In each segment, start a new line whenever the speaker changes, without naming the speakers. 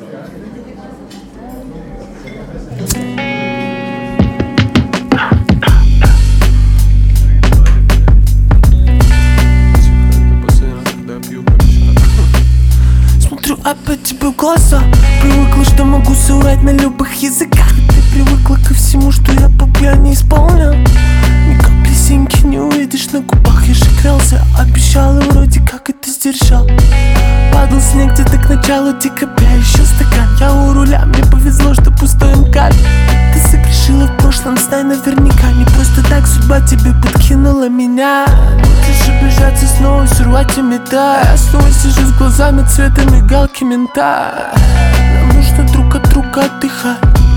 Смотрю опять тебе в глаза. Привыкла, что могу соврать на любых языках. Ты привыкла ко всему, что я по пьяни исполнял. Ни капли синьки не увидишь на губах. Я же клялся, обещал и вроде как это сдержал. Падал снег где-то к началу декабря. Еще стакан, я у руля. Мне повезло, что пустой МК. Ты согрешила в прошлом, знай наверняка. Не просто так судьба тебе подкинула меня. Лучше бежать и снова сорвать и метать. Я снова сижу с глазами цвета мигалки мента. Нам нужно друг от друга отдыхать.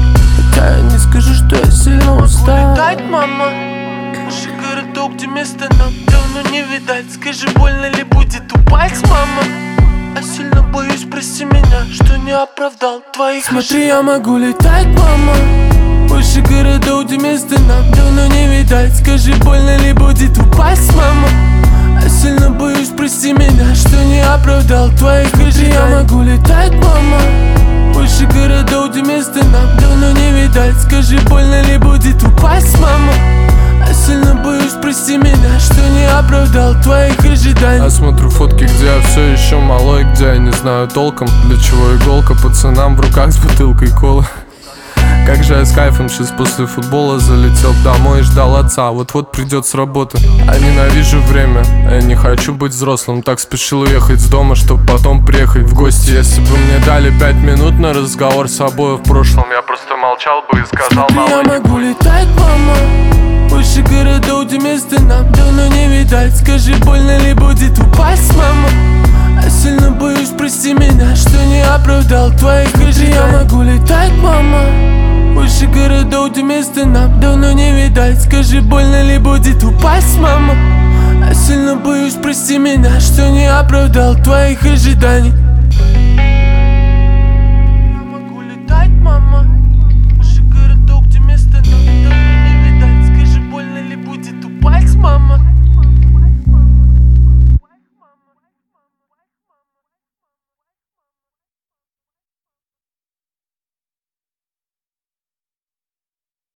Хотя я не скажу, что я сильно устал. Летать, мама, уши городок, где места нам давно не видать. Скажи, больно ли будет упасть, мама? Я сильно боюсь, прости меня, что не оправдал твоих ожиданий. Смотри, я могу летать, мама. Больше городов, где места нам давно не видать. Скажи, больно ли будет упасть, мама? Я сильно боюсь, прости меня, что не оправдал твоих ожиданий. Я могу летать, мама. Больше городов, где места нам давно не видать. Скажи, больно ли будет упасть, мама? Я сильно боюсь, прости меня, что не оправдал твоих ожиданий.
Я смотрю фотки, где я все еще малой, где я не знаю толком, для чего иголка пацанам в руках с бутылкой колы. Как же я с кайфом сейчас после футбола залетел домой и ждал отца. Вот-вот придет с работы. Я ненавижу время, я не хочу быть взрослым. Так спешил уехать с дома, чтоб потом приехать в гости. Если бы мне дали 5 минут на разговор с собой в прошлом, я просто молчал бы и сказал:
мама, я могу летать, мама. Больше городов, где места нам давно не видать. Скажи, больно ли будет упасть, мама? Я сильно боюсь, прости меня, что не оправдал твоих ожиданий. Я могу летать, мама. Больше городов, где места нам давно не видать. Скажи, больно ли будет упасть, мама? Я сильно боюсь, прости меня, что не оправдал твоих ожиданий.